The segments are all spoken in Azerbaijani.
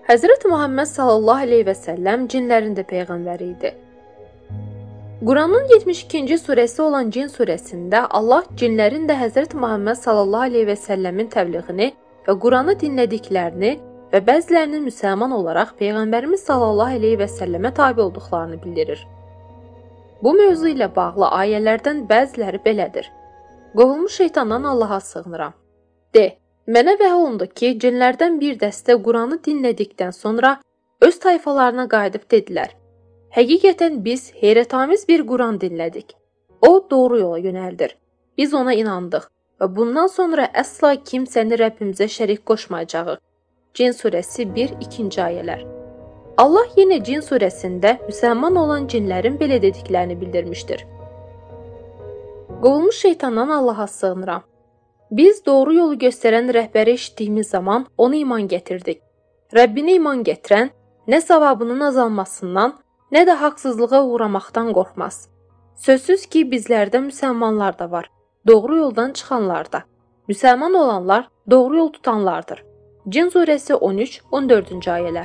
Həzrət Muhammed sallallahu aleyhi və səlləm cinlərin də peyğəmbəri idi. Quranın 72-ci surəsi olan Cin surəsində Allah cinlərin də Həzrət Muhammed sallallahu aleyhi və səlləmin təbliğini və Quranı dinlədiklərini və bəzilərinin müsəlman olaraq Peyğəmbərimiz sallallahu aleyhi və səlləmə tabi olduqlarını bildirir. Bu mövzu ilə bağlı ayələrdən bəziləri belədir. Qovulmuş şeytandan Allaha sığınıram. Mənə vəhy olundu ki, cinlərdən bir dəstə Quranı dinlədikdən sonra öz tayfalarına qayıdıb dedilər: Həqiqətən biz heyrətamiz bir Quran dinlədik. O doğru yola yönəldir. Biz ona inandıq və bundan sonra əsla kimsəni Rəbbimizə şərik qoşmayacağıq. Cin surəsi 1-2 ayələr. Allah yenə Cin surəsində müsəlman olan cinlərin belə dediklərini bildirmişdir. Qovulmuş şeytandan Allaha sığınıram. Biz doğru yolu göstərən rəhbəri eşitdiyimiz zaman ona iman gətirdik. Rəbbinə iman gətirən nə savabının azalmasından, nə də haqsızlığa uğramaqdan qorxmaz. Sözsüz ki, bizlərdə müsəlmanlar da var, doğru yoldan çıxanlar da. Müsəlman olanlar doğru yol tutanlardır. Cin surəsi 13-14 ayələr.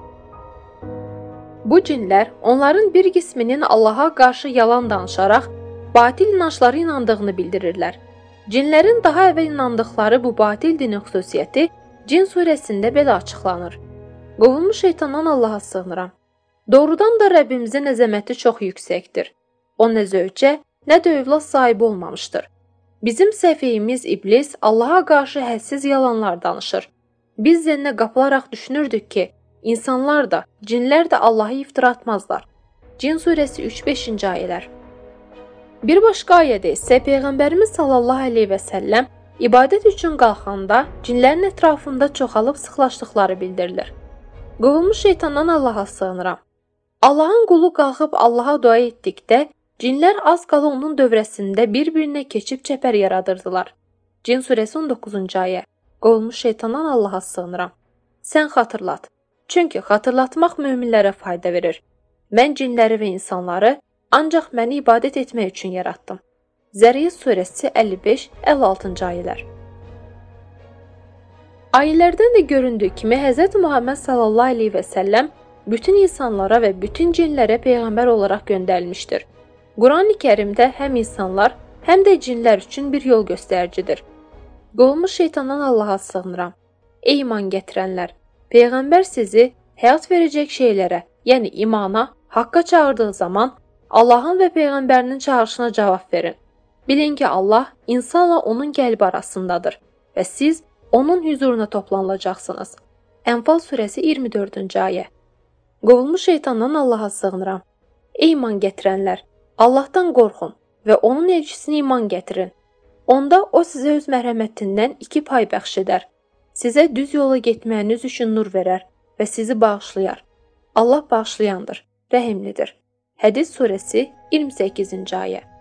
Bu cinlər onların bir qisminin Allaha qarşı yalan danışaraq, batil inancları inandığını bildirirlər. Cinlərin daha əvvəl inandıqları bu batil dinin xüsusiyyəti Cin surəsində belə açıqlanır. Qovulmuş şeytandan Allaha sığınıram. Doğrudan da Rəbbimizin əzəməti çox yüksəkdir. O nə zövcə, nə də övlad sahibi olmamışdır. Bizim səfihimiz iblis Allaha qarşı hədsiz yalanlar danışır. Biz zənnə qapılaraq düşünürdük ki, insanlar da, cinlər də Allahı iftira atmazlar. Cin surəsi 3-5 ayələr. Bir başqa ayədə isə Peyğəmbərimiz sallallahu aleyhi və səlləm ibadət üçün qalxanda cinlərin ətrafında çoxalıb sıxlaşdıqları bildirilir. Qovulmuş şeytandan Allaha sığınıram. Allahın qulu qalxıb Allaha dua etdikdə, cinlər az qala onun dövrəsində bir-birinə keçib çəpər yaradırdılar. Cin surəsi 19 ayə. Qovulmuş şeytandan Allaha sığınıram. Sən xatırlat. Çünki xatırlatmaq möminlərə fayda verir. Mən cinləri və insanları ancaq məni ibadət etmək üçün yaratdım. Zəriyyət surəsi 55-56 ayələr. Ayələrdən də göründüyü kimi Həzrət Muhammed sallallahu aleyhi və səlləm bütün insanlara və bütün cinlərə peyğəmbər olaraq göndərilmişdir. Quran-ı Kərimdə həm insanlar, həm də cinlər üçün bir yol göstəricidir. Qovulmuş şeytandan Allaha sığınıram. Ey iman gətirənlər! Peyğəmbər sizi həyat verəcək şeylərə, yəni imana, haqqa çağırdığı zaman Allahın və Peyğəmbərinin çağırışına cavab verin. Bilin ki, Allah insanla onun qəlbi arasındadır və siz onun hüzuruna toplanılacaqsınız. Ənfal surəsi 24 ayə. Qovulmuş şeytandan Allaha sığınıram. Ey iman gətirənlər! Allahdan qorxun və onun elçisinə iman gətirin. Onda o sizə öz mərhəmətindən 2 pay bəxş edər. Sizə düz yola getməyiniz üçün nur verər və sizi bağışlayar. Allah bağışlayandır, rəhimlidir. Hədis surəsi 28 ayə.